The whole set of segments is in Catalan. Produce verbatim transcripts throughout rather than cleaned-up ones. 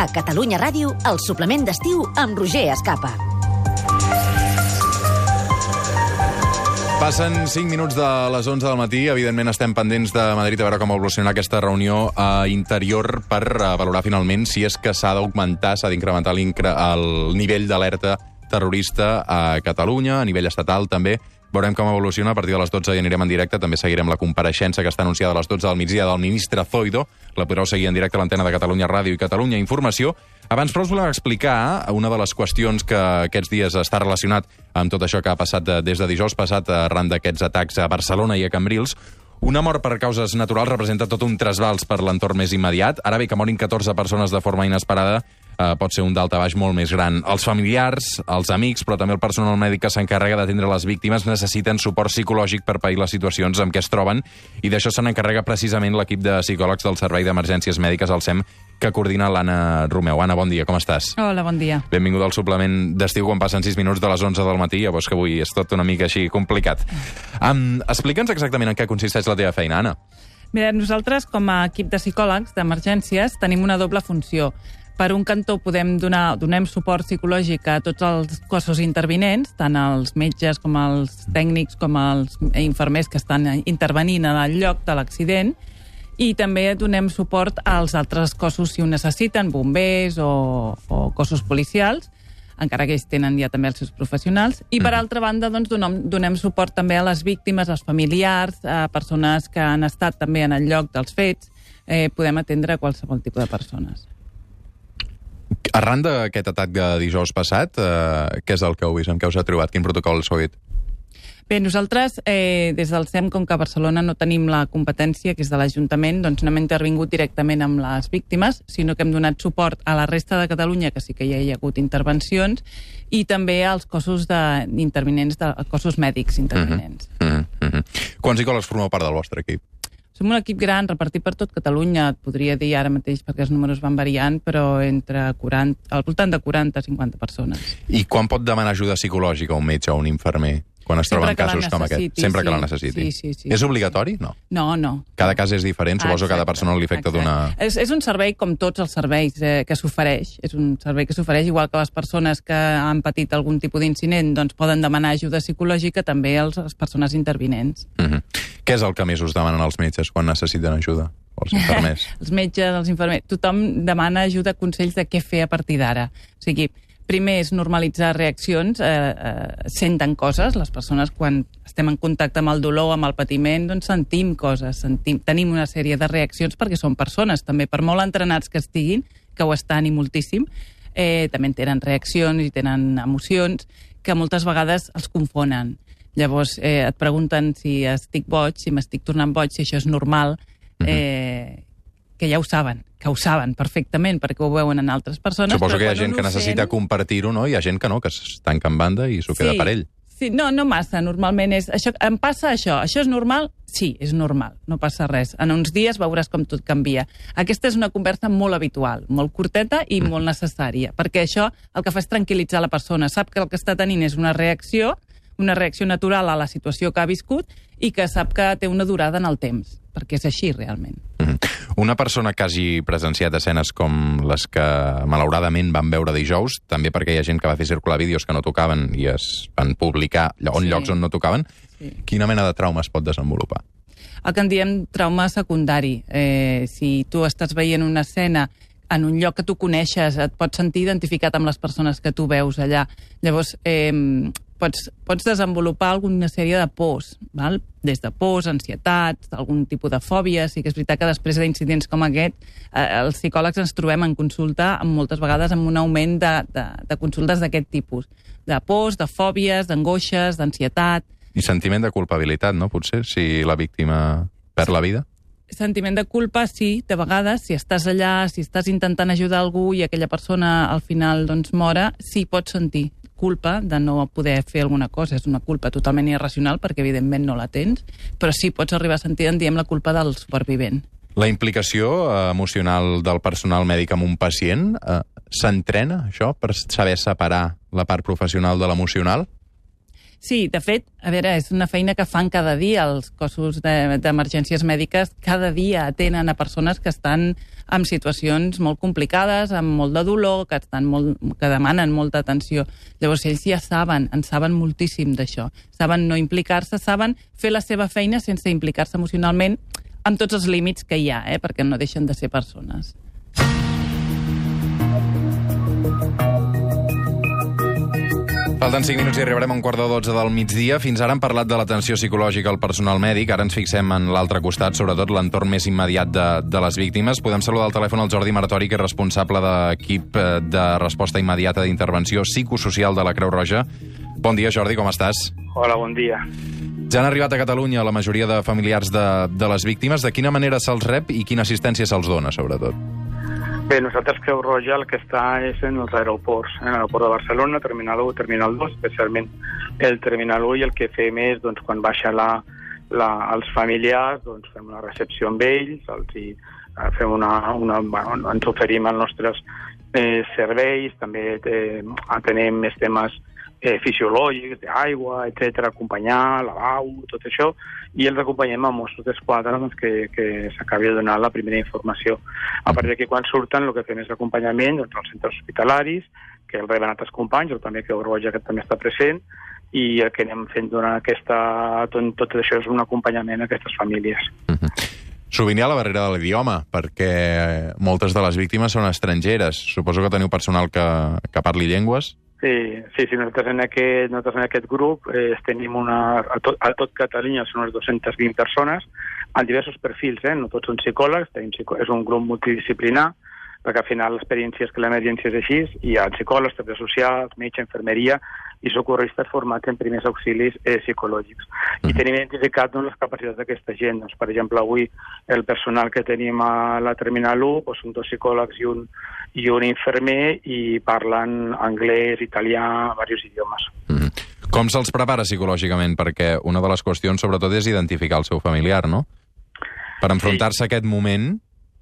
A Catalunya Ràdio, el suplement d'estiu amb Roger Escapa. Passen cinc minuts de les onze del matí. Evidentment estem pendents de Madrid a veure com evoluciona aquesta reunió a interior per valorar finalment si és que s'ha d'augmentar, s'ha d'incrementar el nivell d'alerta terrorista a Catalunya, a nivell estatal també. Veurem com evoluciona. A partir de les dotze i anirem en directe. També seguirem la compareixença que està anunciada a les dotze del migdia del ministre Zoido. La podreu seguir en directe a l'antena de Catalunya Ràdio i Catalunya Informació. Abans, però, us volem explicar una de les qüestions que aquests dies està relacionat amb tot això que ha passat des de dijous passat arran d'aquests atacs a Barcelona i a Cambrils. Una mort per causes naturals representa tot un trasbals per l'entorn més immediat. Ara bé, que morin catorze persones de forma inesperada eh, pot ser un daltabaix molt més gran. Els familiars, els amics, però també el personal mèdic que s'encarrega d'atendre les víctimes necessiten suport psicològic per pair les situacions en què es troben, i d'això se n'encarrega precisament l'equip de psicòlegs del Servei d'Emergències Mèdiques, el SEM, que coordina l'Anna Romeu. Anna, bon dia, com estàs? Hola, bon dia. Benvinguda al suplement d'estiu quan passen sis minuts de les onze del matí. Llavors que avui és tot una mica així complicat. Um, Explica'ns exactament en què consisteix la teva feina, Anna. Mira, nosaltres, com a equip de psicòlegs d'emergències, tenim una doble funció. Per un cantó podem donar, donem suport psicològic a tots els cossos intervinents, tant els metges com els tècnics com els infermers que estan intervenint en el lloc de l'accident, i també donem suport als altres cossos si ho necessiten, bombers o, o cossos policials, encara que ells tenen ja també els seus professionals. I per altra banda, doncs, donem, donem suport també a les víctimes, als familiars, a persones que han estat també en el lloc dels fets. Eh, podem atendre qualsevol tipus de persones. Arran d'aquest atac de dijous passat, eh, què és el que heu vist? Amb què us ha trobat? Quin protocol heu seguit? Bé, nosaltres, eh, des del SEM, com que a Barcelona no tenim la competència, que és de l'Ajuntament, doncs no hem intervingut directament amb les víctimes, sinó que hem donat suport a la resta de Catalunya, que sí que ja hi ha hagut intervencions, i també als cossos de, intervinents, de, cossos mèdics intervinents. Uh -huh. Uh -huh. Quants psicòlegs formeu part del vostre equip? Som un equip gran, repartit per tot Catalunya, et podria dir ara mateix, perquè els números van variant, però entre quaranta, al voltant de quaranta a cinquanta persones. I quan pot demanar ajuda psicològica un metge o un infermer? Quan es troben casos com aquest? Sempre que la necessiti. Sí, sí, sí. És obligatori? No. No, no. Cada cas és diferent, suposo que cada persona li afecta d'una... És, és un servei com tots els serveis eh, que s'ofereix. És un servei que s'ofereix, igual que les persones que han patit algun tipus d'incident doncs poden demanar ajuda psicològica, també els, les persones intervinents. Uh -huh. Què és el que més us demanen els metges quan necessiten ajuda? O els infermers? Els metges, els infermers... Tothom demana ajuda, consells de què fer a partir d'ara. O sigui, primer és normalitzar reaccions, eh, eh, senten coses. Les persones, quan estem en contacte amb el dolor, amb el patiment, doncs sentim coses, sentim, tenim una sèrie de reaccions perquè són persones, també, per molt entrenats que estiguin, que ho estan i moltíssim, eh, també tenen reaccions i tenen emocions que moltes vegades els confonen. Llavors eh, et pregunten si estic boig, si m'estic tornant boig, si això és normal, eh, que ja ho saben, que ho saben perfectament, perquè ho veuen en altres persones. Suposo que hi ha gent que necessita sent... compartir-ho, no? Hi ha gent que no, que es tanca en banda i s'ho sí, queda per ell. Sí, no, no massa. Normalment és... Això, em passa això. Això és normal? Sí, és normal. No passa res. En uns dies veuràs com tot canvia. Aquesta és una conversa molt habitual, molt curteta i mm. molt necessària, perquè això el que fa és tranquil·litzar la persona. Sap que el que està tenint és una reacció, una reacció natural a la situació que ha viscut i que sap que té una durada en el temps, perquè és així realment. Mm. Una persona que hagi presenciat escenes com les que malauradament van veure dijous, també perquè hi ha gent que va fer circular vídeos que no tocaven i es van publicar en sí. llocs on no tocaven, sí. Quina mena de trauma es pot desenvolupar? El que en diem trauma secundari. Eh, si tu estàs veient una escena en un lloc que tu coneixes, et pots sentir identificat amb les persones que tu veus allà. Llavors, eh, pots, pots desenvolupar alguna sèrie de pors, val? Des de pors, ansietats, algun tipus de fòbia. Sí que és veritat que després d'incidents com aquest, eh, els psicòlegs ens trobem en consulta amb, moltes vegades amb un augment de, de, de consultes d'aquest tipus. De pors, de fòbies, d'angoixes, d'ansietat. I sentiment de culpabilitat, no? Potser, si la víctima perd la vida? Sentiment de culpa, sí, de vegades, si estàs allà, si estàs intentant ajudar algú i aquella persona al final doncs mora, sí, pots sentir culpa de no poder fer alguna cosa. És una culpa totalment irracional perquè evidentment no la tens, però sí pots arribar a sentir, en diem, la culpa del supervivent. La implicació eh, emocional del personal mèdic amb un pacient, eh, s'entrena això per saber separar la part professional de l'emocional? Sí, de fet, a veure, és una feina que fan cada dia els cossos d'emergències de, mèdiques. Cada dia atenen a persones que estan en situacions molt complicades, amb molt de dolor, que, estan molt, que demanen molta atenció. Llavors, ells ja saben, en saben moltíssim d'això. Saben no implicar-se, saben fer la seva feina sense implicar-se emocionalment amb tots els límits que hi ha, eh, perquè no deixen de ser persones. Falten cinc minuts i arribarem a un quart de dotze del migdia. Fins ara hem parlat de l'atenció psicològica al personal mèdic. Ara ens fixem en l'altre costat, sobretot l'entorn més immediat de, de les víctimes. Podem saludar al telèfon el Jordi Martori, que és responsable d'equip de resposta immediata d'intervenció psicosocial de la Creu Roja. Bon dia, Jordi, com estàs? Hola, bon dia. Ja han arribat a Catalunya la majoria de familiars de, de les víctimes. De quina manera se'ls rep i quina assistència se'ls dona, sobretot? Bé, nosaltres Creu Roja el que està és en els aeroports, en l'aeroport de Barcelona, Terminal u, Terminal dos, especialment el Terminal u, i el que fem és, doncs, quan baixa la, la, els familiars, doncs fem una recepció amb ells, els hi, fem una, una, bueno, ens oferim els nostres eh, serveis, també eh, atenem més temes eh, fisiològics, d'aigua, etcètera, acompanyar, lavau, tot això, i els acompanyem a Mossos d'Esquadra doncs, que, que s'acabi de donar la primera informació. A partir d'aquí, quan surten, el que fem és acompanyament doncs, als centres hospitalaris, que el reben altres companys, o també Creu Roja, que també està present, i el que anem fent durant aquesta... Tot, tot això és un acompanyament a aquestes famílies. Uh-huh. Sovint hi ha la barrera de l'idioma, perquè moltes de les víctimes són estrangeres. Suposo que teniu personal que, que parli llengües? Sí, sí, sí, nosaltres en aquest, nosaltres en aquest grup eh, tenim una, a, tot, a tot Catalunya són unes dues-centes vint persones, en diversos perfils, eh? No tots són psicòlegs, tenim psicò... és un grup multidisciplinar, perquè al final l'experiència és que l'emergència és així, hi ha psicòlegs, treballadors socials, metge, infermeria i socorristes formats en primers auxilis eh, psicològics. I tenim identificat doncs, les capacitats d'aquesta gent. Doncs, per exemple, avui el personal que tenim a la Terminal u doncs, són dos psicòlegs i un, i un infermer i parlen anglès, italià, diversos idiomes. Mm-hmm. Com se'ls prepara psicològicament? Perquè una de les qüestions, sobretot, és identificar el seu familiar, no? Per enfrontar-se sí. a aquest moment...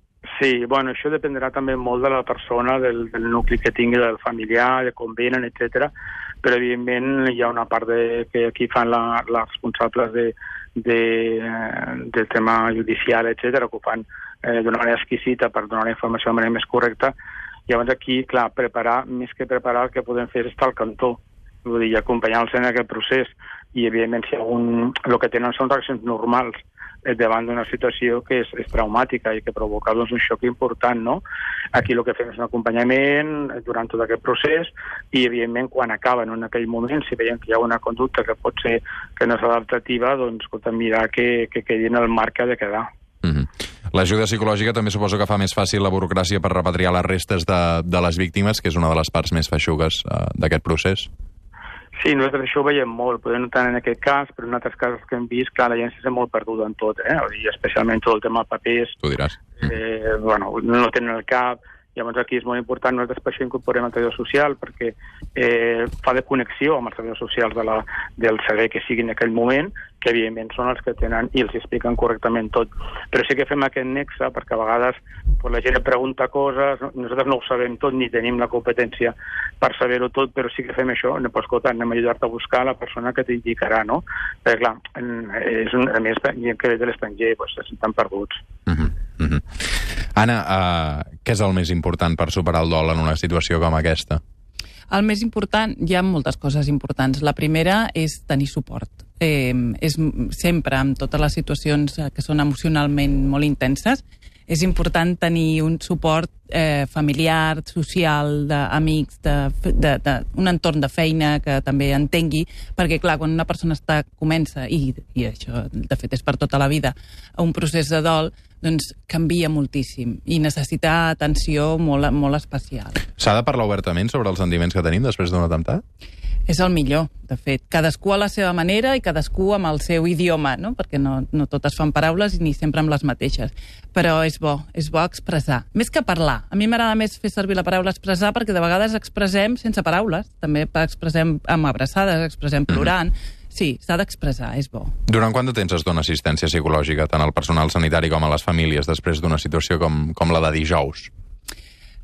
Sí, bueno, això dependrà també molt de la persona, del, del nucli que tingui, del familiar, de com venen, etcètera. Però, evidentment, hi ha una part de, que aquí fan la, les responsables de, de, del tema judicial, etcètera, que ho fan eh, d'una manera exquisita per donar la informació de manera més correcta. Llavors aquí, clar, preparar, més que preparar, el que podem fer és estar al cantó, vull dir, acompanyar-los en aquest procés. I, evidentment, si algun, el que tenen són reaccions normals davant d'una situació que és, és traumàtica i que provoca doncs, un xoc important, no? Aquí el que fem és un acompanyament durant tot aquest procés i, evidentment, quan acaben en aquell moment, si veiem que hi ha una conducta que pot ser que no és adaptativa, doncs, escolta, mirar que, que quedi en el marc que ha de quedar. Mm-hmm. L'ajuda psicològica també suposo que fa més fàcil la burocràcia per repatriar les restes de, de les víctimes, que és una de les parts més feixugues uh, d'aquest procés. Sí, nosaltres això ho veiem molt, podem notar en aquest cas, però en altres casos que hem vist, clar, la gent s'ha molt perduda en tot, eh? I especialment tot el tema papers. Tu diràs. Eh, bueno, no tenen el cap. Llavors aquí és molt important, nosaltres per això incorporem el treballador social, perquè eh, fa de connexió amb els treballadors socials de la, del servei que sigui en aquell moment, que evidentment són els que tenen i els expliquen correctament tot. Però sí que fem aquest nexe, perquè a vegades pues, la gent pregunta coses, nosaltres no ho sabem tot, ni tenim la competència per saber-ho tot, però sí que fem això, no pots escoltar, anem a ajudar-te a buscar la persona que t'indicarà, no? Perquè clar, és un, a més, gent que ve de l'estranger, pues, se senten perduts. Mm-hmm. Mm-hmm. Anna, uh, què és el més important per superar el dol en una situació com aquesta? El més important, hi ha moltes coses importants. La primera és tenir suport. Eh, és sempre, amb totes les situacions que són emocionalment molt intenses, és important tenir un suport eh, familiar, social, d'amics, de, de, de, un entorn de feina que també entengui, perquè, clar, quan una persona està, comença, i, i això, de fet, és per tota la vida, un procés de dol, doncs canvia moltíssim i necessita atenció molt, molt especial. S'ha de parlar obertament sobre els sentiments que tenim després d'un atemptat? És el millor, de fet. Cadascú a la seva manera i cadascú amb el seu idioma, no? Perquè no, no totes fan paraules ni sempre amb les mateixes. Però és bo, és bo expressar. Més que parlar. A mi m'agrada més fer servir la paraula expressar perquè de vegades expressem sense paraules. També expressem amb abraçades, expressem plorant. Mm-hmm. Sí, s'ha d'expressar, és bo. Durant quant de temps es dona assistència psicològica tant al personal sanitari com a les famílies després d'una situació com, com la de dijous?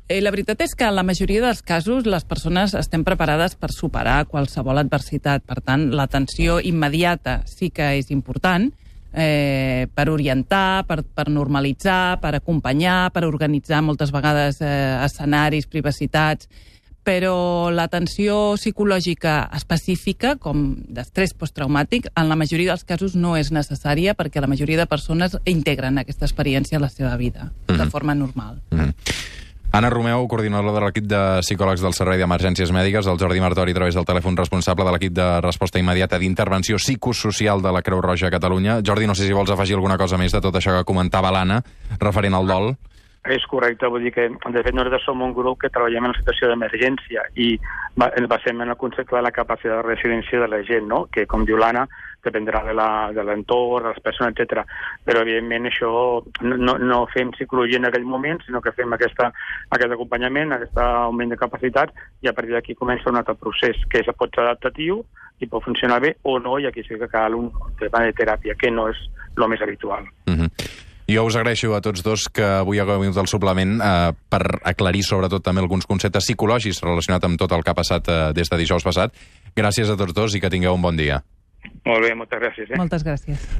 Eh, la veritat és que en la majoria dels casos les persones estem preparades per superar qualsevol adversitat. Per tant, l'atenció immediata sí que és important eh, per orientar, per, per normalitzar, per acompanyar, per organitzar moltes vegades eh, escenaris, privacitats, però l'atenció psicològica específica, com d'estrès posttraumàtic, en la majoria dels casos no és necessària perquè la majoria de persones integren aquesta experiència a la seva vida mm-hmm. de forma normal. Mm-hmm. Anna Romeu, coordinadora de l'equip de psicòlegs del Servei d'Emergències Mèdiques, el Jordi Martori, a través del telèfon responsable de l'equip de resposta immediata d'intervenció psicosocial de la Creu Roja a Catalunya. Jordi, no sé si vols afegir alguna cosa més de tot això que comentava l'Anna, referent al dol. És correcte, vull dir que, de fet, nosaltres som un grup que treballem en una situació d'emergència i ens basem en el concepte de la capacitat de resiliència de la gent, no? Que, com diu l'Anna, dependrà de l'entorn, de, de les persones, etcètera. Però, evidentment, això no, no fem psicologia en aquell moment, sinó que fem aquesta, aquest acompanyament, aquest augment de capacitat, i a partir d'aquí comença un altre procés, que és, pot ser adaptatiu i pot funcionar bé o no, i aquí sí que cal un tema de teràpia, que no és el més habitual. Mm-hmm. Jo us agraeixo a tots dos que avui hagueu vingut al suplement eh, per aclarir sobretot també alguns conceptes psicològics relacionats amb tot el que ha passat eh, des de dijous passat. Gràcies a tots dos i que tingueu un bon dia. Molt bé, moltes gràcies. Eh? Moltes gràcies.